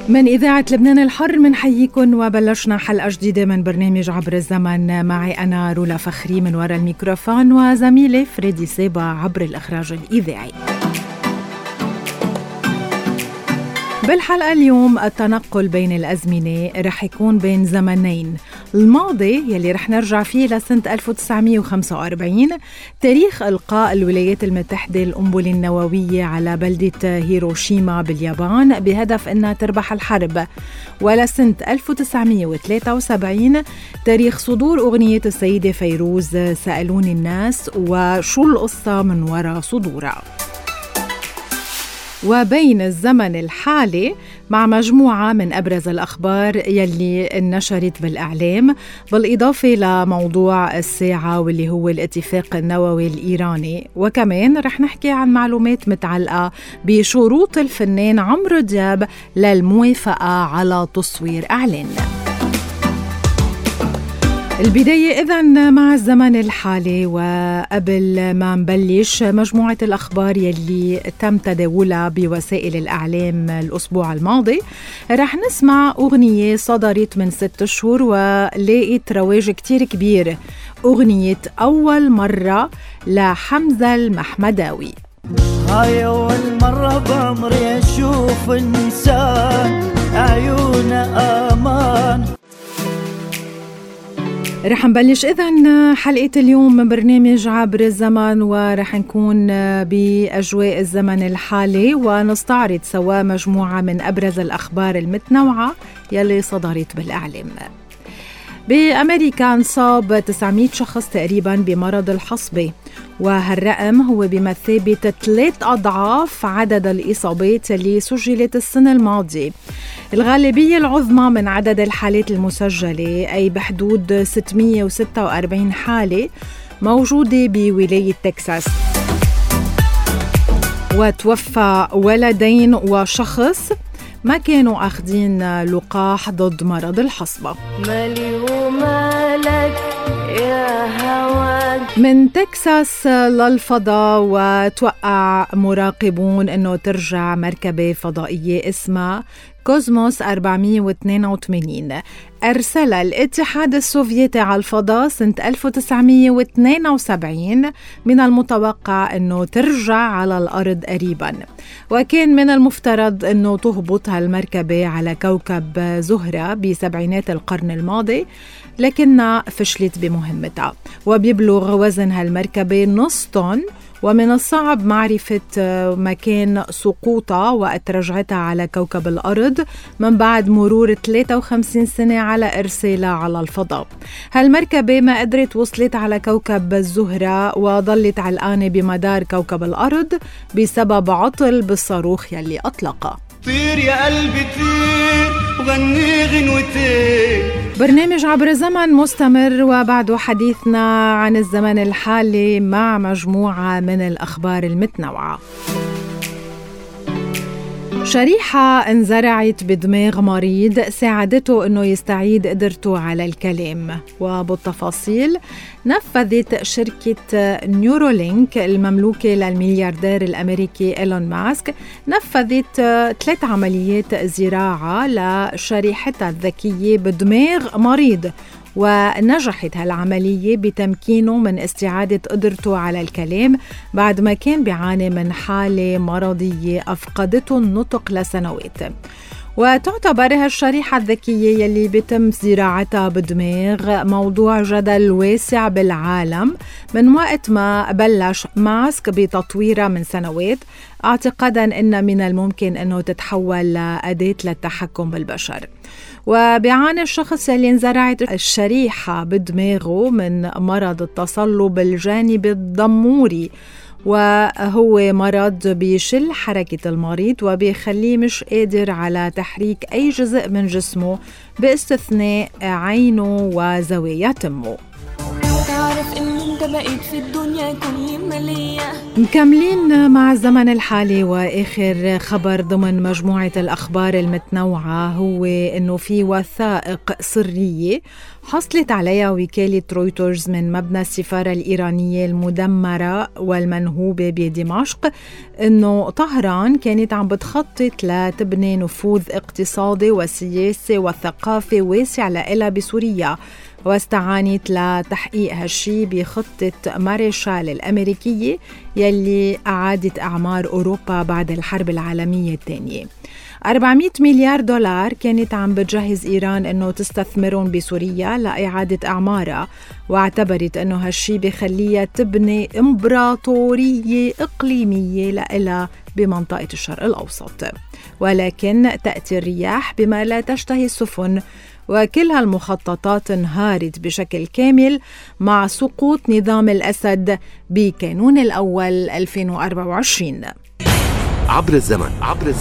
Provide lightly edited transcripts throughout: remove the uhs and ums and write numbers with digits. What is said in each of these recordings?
من إذاعة لبنان الحر منحييكم وبلشنا حلقة جديدة من برنامج عبر الزمن. معي أنا رولا فخري من وراء الميكروفون وزميلي فريدي سيبا عبر الإخراج الإذاعي. بالحلقة اليوم التنقل بين الأزمنة رح يكون بين زمنين، الماضي يلي رح نرجع فيه لسنة 1945، تاريخ إلقاء الولايات المتحدة القنبلة النووية على بلدة هيروشيما باليابان بهدف أنها تربح الحرب، ولسنة 1973 تاريخ صدور أغنية السيدة فيروز سألوني الناس وشو القصة من وراء صدورها. وبين الزمن الحالي مع مجموعة من أبرز الأخبار يلي نشرت بالإعلام، بالإضافة لموضوع الساعة واللي هو الاتفاق النووي الإيراني، وكمان رح نحكي عن معلومات متعلقة بشروط الفنان عمرو دياب للموافقة على تصوير إعلان. البداية إذن مع الزمن الحالي، وقبل ما نبلش مجموعة الأخبار يلي تم تداولها بوسائل الإعلام الأسبوع الماضي، رح نسمع أغنية صدرت من 6 شهور ولقيت رواج كتير كبير، أغنية أول مرة لحمزة المحمداوي. هاي أول مرة بعمري أشوف إنسان عيونه أمان. رح نبلش إذن حلقة اليوم من برنامج عبر الزمن، ورح نكون بأجواء الزمن الحالي ونستعرض سوا مجموعة من أبرز الأخبار المتنوعة يلي صدرت بالإعلام. بأمريكا انصاب 900 شخص تقريبا بمرض الحصبة، وهالرقم هو بمثابة 3 أضعاف عدد الإصابات اللي سجلت السنة الماضية. الغالبية العظمى من عدد الحالات المسجلة، أي بحدود 646 حالة، موجودة بولاية تكساس. وتوفى ولدين وشخص ما كانوا أخذين لقاح ضد مرض الحصبة. مالي ومالك يا هواك. من تكساس للفضاء، وتوقع مراقبون أنه ترجع مركبة فضائية اسمها كوزموس 482 أرسلها الاتحاد السوفيتي على الفضاء سنة 1972. من المتوقع أنه ترجع على الأرض قريباً، وكان من المفترض أنه تهبط هالمركبة على كوكب زهرة بسبعينات القرن الماضي، لكنها فشلت بمهمتها، وبيبلغ وزن هالمركبة نص طن، ومن الصعب معرفة مكان سقوطها وقت رجعتها على كوكب الأرض من بعد مرور 53 سنة على إرسالها على الفضاء. هالمركبة ما قدرت وصلت على كوكب الزهرة وظلت علقانة بمدار كوكب الأرض بسبب عطل بالصاروخ يلي أطلقها. طير يا قلبي طير وغني غنوتين. برنامج عبر الزمن مستمر، وبعد حديثنا عن الزمن الحالي مع مجموعة من الأخبار المتنوعة. شريحة انزرعت بدماغ مريض ساعدته أنه يستعيد قدرته على الكلام، وبالتفاصيل نفذت شركة نيورولينك المملوكة للملياردير الأمريكي إيلون ماسك نفذت 3 عمليات زراعة لشريحتها الذكية بدماغ مريض، ونجحت هالعملية بتمكينه من استعادة قدرته على الكلام بعد ما كان بيعاني من حالة مرضية أفقدته النطق لسنوات. وتعتبر هالشريحة الذكية يلي بيتم زراعتها بدماغ موضوع جدل واسع بالعالم من وقت ما بلش ماسك بتطويرها من سنوات، اعتقادا أن من الممكن أنه تتحول لأداة للتحكم بالبشر. وبيعاني الشخص يلي انزرعت الشريحة بدماغه من مرض التصلب الجانبي الضموري، وهو مرض بيشل حركة المريض وبيخليه مش قادر على تحريك أي جزء من جسمه باستثناء عينه وزوايا تمه. بعرف إني انت بقيت في الدنيا كل مالية. مكملين مع الزمن الحالي، وآخر خبر ضمن مجموعة الأخبار المتنوعة هو إنه في وثائق سرية حصلت عليها وكالة رويترز من مبنى السفارة الإيرانية المدمرة والمنهوبة بدمشق، إنه طهران كانت عم بتخطط لتبني نفوذ اقتصادي وسياسي وثقافي واسع لها بسوريا، واستعانت لتحقيق هالشي بخطة ماريشال الأمريكية يلي أعادت أعمار أوروبا بعد الحرب العالمية الثانية. 400 مليار دولار كانت عم بتجهز إيران أنه تستثمرون بسوريا لإعادة أعمارها، واعتبرت أنه هالشي بخليها تبني إمبراطورية إقليمية لإلها بمنطقة الشرق الأوسط. ولكن تأتي الرياح بما لا تشتهي السفن، وكل هالمخططات انهارت بشكل كامل مع سقوط نظام الأسد بكانون الأول 2024. عبر الزمن.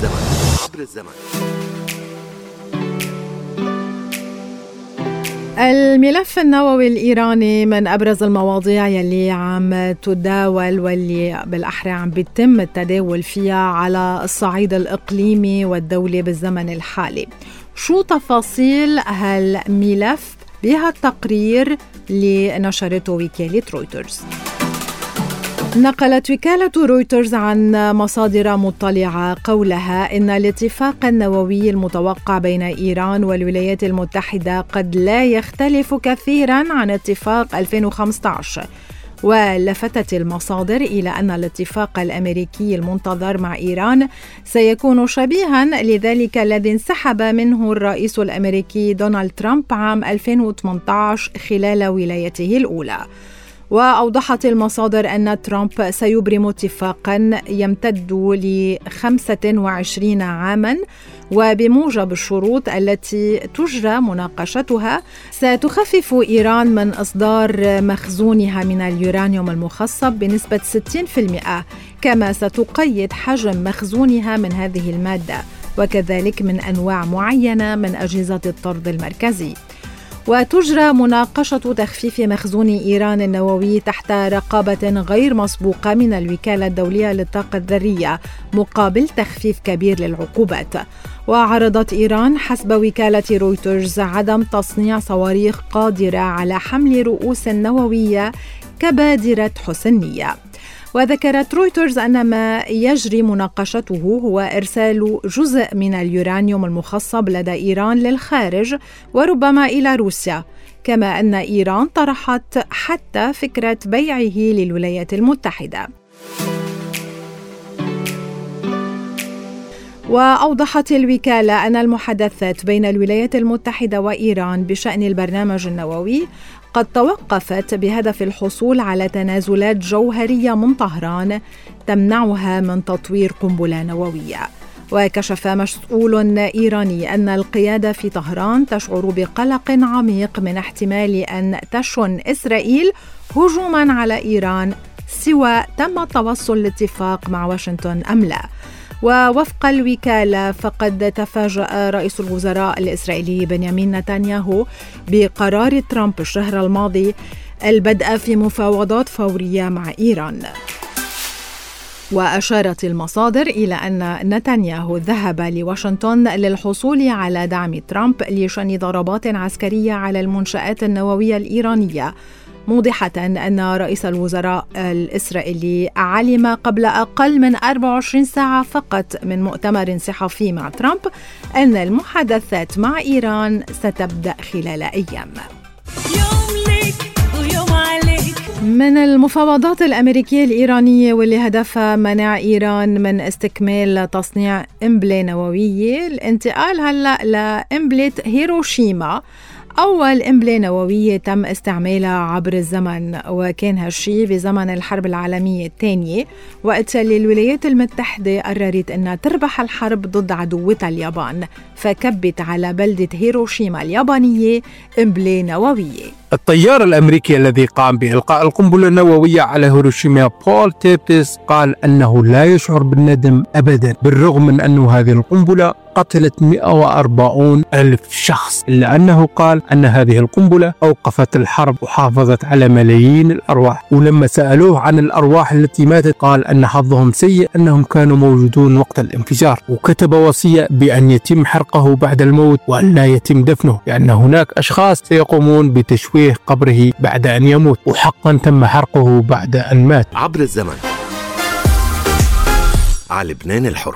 الملف النووي الإيراني من أبرز المواضيع يلي عم تداول واللي بالأحرى عم بيتم التداول فيها على الصعيد الإقليمي والدولي بالزمن الحالي. شو تفاصيل هالملف بهالتقرير اللي نشرته وكالة رويترز؟ نقلت وكالة رويترز عن مصادر مطلعة قولها إن الاتفاق النووي المتوقع بين إيران والولايات المتحدة قد لا يختلف كثيراً عن اتفاق 2015. ولفتت المصادر إلى أن الاتفاق الأمريكي المنتظر مع إيران سيكون شبيهاً لذلك الذي انسحب منه الرئيس الأمريكي دونالد ترامب عام 2018 خلال ولايته الأولى. وأوضحت المصادر أن ترامب سيبرم اتفاقاً يمتد ل25 عاماً، وبموجب الشروط التي تجرى مناقشتها ستخفف إيران من إصدار مخزونها من اليورانيوم المخصب بنسبة 60%، كما ستقيد حجم مخزونها من هذه المادة وكذلك من أنواع معينة من أجهزة الطرد المركزي. وتجرى مناقشة تخفيف مخزون إيران النووي تحت رقابة غير مسبوقة من الوكالة الدولية للطاقة الذرية مقابل تخفيف كبير للعقوبات. وعرضت إيران حسب وكالة رويترز عدم تصنيع صواريخ قادرة على حمل رؤوس نووية كبادرة حسن نية. وذكرت رويترز أن ما يجري مناقشته هو إرسال جزء من اليورانيوم المخصب لدى إيران للخارج وربما إلى روسيا، كما أن إيران طرحت حتى فكرة بيعه للولايات المتحدة. وأوضحت الوكالة أن المحادثات بين الولايات المتحدة وإيران بشأن البرنامج النووي قد توقفت بهدف الحصول على تنازلات جوهرية من طهران تمنعها من تطوير قنبلة نووية. وكشف مسؤول إيراني أن القيادة في طهران تشعر بقلق عميق من احتمال أن تشن إسرائيل هجوماً على إيران سواء تم توصل لاتفاق مع واشنطن أم لا. ووفق الوكالة فقد تفاجأ رئيس الوزراء الإسرائيلي بنيامين نتنياهو بقرار ترامب الشهر الماضي البدء في مفاوضات فورية مع إيران. وأشارت المصادر إلى أن نتنياهو ذهب لواشنطن للحصول على دعم ترامب لشن ضربات عسكرية على المنشآت النووية الإيرانية، موضحة أن رئيس الوزراء الإسرائيلي علم قبل أقل من 24 ساعة فقط من مؤتمر صحفي مع ترامب أن المحادثات مع إيران ستبدأ خلال أيام. من المفاوضات الأمريكية الإيرانية واللي هدفها منع إيران من استكمال تصنيع قنبلة نووية، الانتقال هلأ لقنبلة هيروشيما، أول قنبلة نووية تم استعمالها عبر الزمن، وكان هالشي بزمن الحرب العالمية الثانية وقت اللي الولايات المتحدة قررت أنها تربح الحرب ضد عدوتها اليابان، فكبت على بلدة هيروشيما اليابانية قنبلة نووية. الطيار الأمريكي الذي قام بإلقاء القنبلة النووية على هيروشيما بول تيبس قال أنه لا يشعر بالندم أبدا، بالرغم من أن هذه القنبلة قتلت 140,000 شخص، إلا أنه قال قال أن هذه القنبلة أوقفت الحرب وحافظت على ملايين الأرواح. ولما سألوه عن الأرواح التي ماتت قال أن حظهم سيء أنهم كانوا موجودون وقت الانفجار، وكتب وصية بأن يتم حرقه بعد الموت وأن لا يتم دفنه، لأن هناك أشخاص سيقومون بتشويه قبره بعد أن يموت، وحقا تم حرقه بعد أن مات. عبر الزمن على لبنان الحر.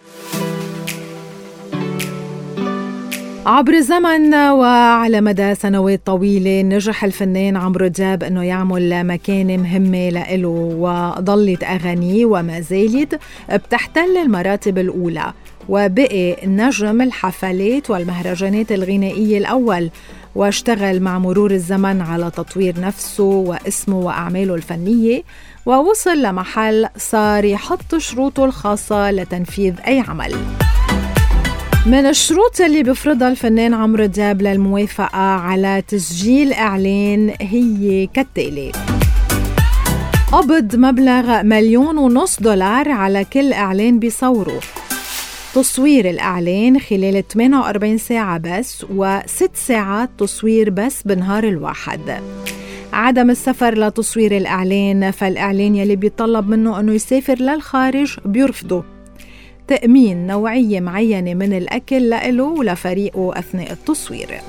عبر الزمن وعلى مدى سنوات طويلة نجح الفنان عمرو دياب أنه يعمل مكانة مهمة لإله، وظلت أغانيه وما زالت بتحتل المراتب الأولى، وبقي نجم الحفلات والمهرجانات الغنائية الأول، واشتغل مع مرور الزمن على تطوير نفسه واسمه وأعماله الفنية، ووصل لمحل صار يحط شروطه الخاصة لتنفيذ أي عمل. من الشروط اللي بيفرضها الفنان عمرو دياب للموافقة على تسجيل إعلان هي كالتالي: قبض مبلغ $1,500,000 على كل إعلان بيصوره، تصوير الإعلان خلال 48 ساعة بس، و6 ساعات تصوير بس بالنهار الواحد، عدم السفر لتصوير الإعلان، فالإعلان يلي بيطلب منه أنه يسافر للخارج بيرفضه، تأمين نوعية معينة من الأكل لإله ولفريقه أثناء التصوير.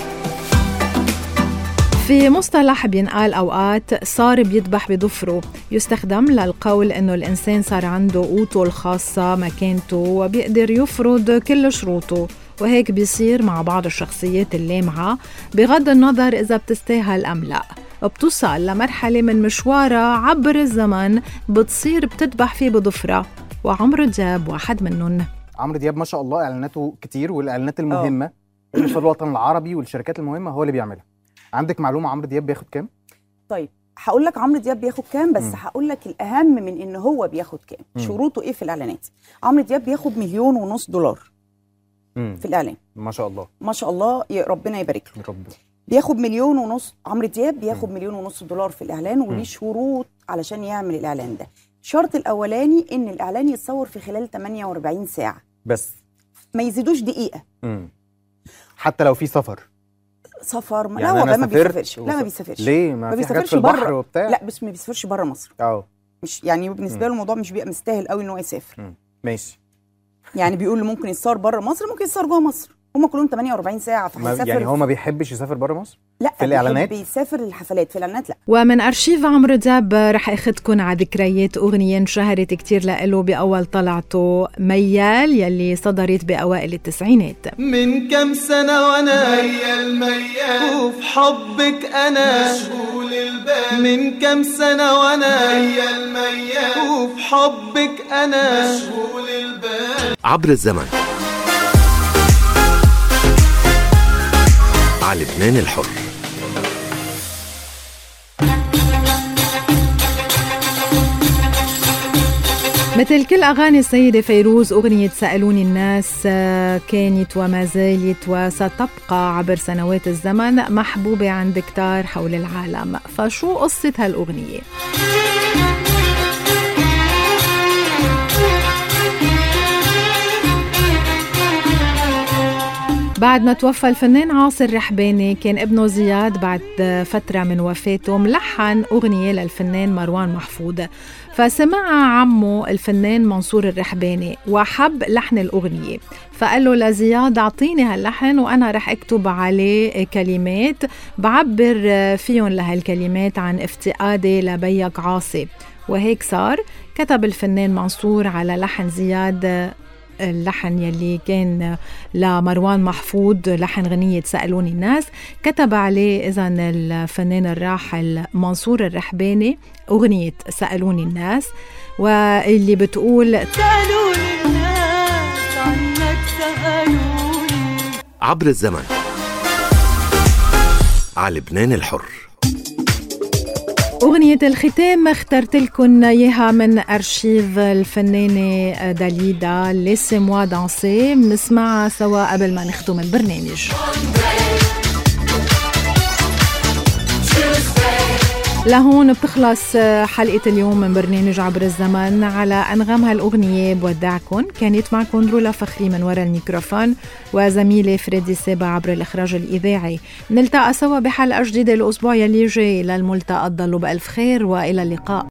في مصطلح بينقال أوقات صار بيذبح بضفره، يستخدم للقول إنه الإنسان صار عنده قوته الخاصة، مكانته، وبيقدر يفرض كل شروطه، وهيك بيصير مع بعض الشخصيات اللامعة بغض النظر إذا بتستاهل أم لا، بتوصل لمرحلة من مشوارها عبر الزمن بتصير بتذبح فيه بضفرة، وعمرو دياب واحد منهم. عمرو دياب ما شاء الله إعلاناته كتير، والإعلانات المهمة اللي في الوطن العربي والشركات المهمة هو اللي بيعملها. عندك معلومة عمرو دياب بياخد كام؟ طيب هقول لك عمرو دياب بياخد كام، بس هقول لك الأهم من إن هو بياخد كام، شروطه إيه في الإعلانات. عمرو دياب بياخد $1,500,000 في الإعلان. ما شاء الله ما شاء الله، يا ربنا يبارك له. رب. بياخد 1.5 مليون. عمرو دياب بياخد $1,500,000 في الإعلان، وليه شروط علشان يعمل الإعلان ده. الشرط الأولاني إن الإعلان يتصور في خلال 48 ساعة بس، ما يزيدوش دقيقة. حتى لو في سفر يعني لا هو ما بيسافرش. لا ما بيسافرش. ليه؟ ما بيسافرش في البحر وبتاع. لا بس ما بيسافرش بره مصر. مش يعني بالنسبه له الموضوع مش بيبقى مستاهل قوي ان هو يسافر. ماشي. يعني بيقول ممكن يتصور بره مصر، ممكن يتصور جوه مصر، هم كلهم 48 ساعه فهيسافر. يعني هو ما بيحبش يسافر بره مصر؟ لا في الاعلانات بيسافر للحفلات، في الاعلانات لا. ومن ارشيف عمرو دياب رح اخذكم على ذكريات اغنيه انشهرت كتير لإله باول طلعته، ميال، يلي صدرت باوائل التسعينات. من كم سنه وانا ميال وفي حبك انا مشغول البال، من كم سنه وانا ميال وفي حبك انا مشغول البال. عبر الزمن على لبنان الحر. مثل كل أغاني السيدة فيروز، أغنية سألوني الناس كانت وما زالت وستبقى عبر سنوات الزمن محبوبة عند كتار حول العالم. فشو قصة هالأغنية؟ بعد ما توفى الفنان عاصر رحباني، كان ابنه زياد بعد فترة من وفاته ملحن أغنية للفنان مروان محفوظ، فسمعها عمه الفنان منصور الرحباني وحب لحن الأغنية، فقال له لزياد أعطيني هاللحن وأنا رح أكتب عليه كلمات بعبر فيهم لهالكلمات عن افتقادي لبيك عاصي. وهيك صار، كتب الفنان منصور على لحن زياد اللحن يلي كان لمروان محفوظ، لحن غنية سألوني الناس، كتب عليه إذن الفنان الراحل منصور الرحباني أغنية سألوني الناس، واللي بتقول سألوني الناس عنك سألوني. عبر الزمن على لبنان الحر. أغنية الختام اخترت لكم إياها من أرشيف الفنانة داليدا، ليسي-موا دانسي، بنسمعها سوا قبل ما نختم البرنامج. لهون بتخلص حلقة اليوم من برنامج عبر الزمن. على أنغام هالأغنية بودعكم. كانت معكم رولا فخري من وراء الميكروفون، وزميلي فريدي سابا عبر الإخراج الإذاعي. نلتقى سوا بحلقة جديدة الأسبوع يلي جاي. للملتقى تضلوا بألف خير وإلى اللقاء.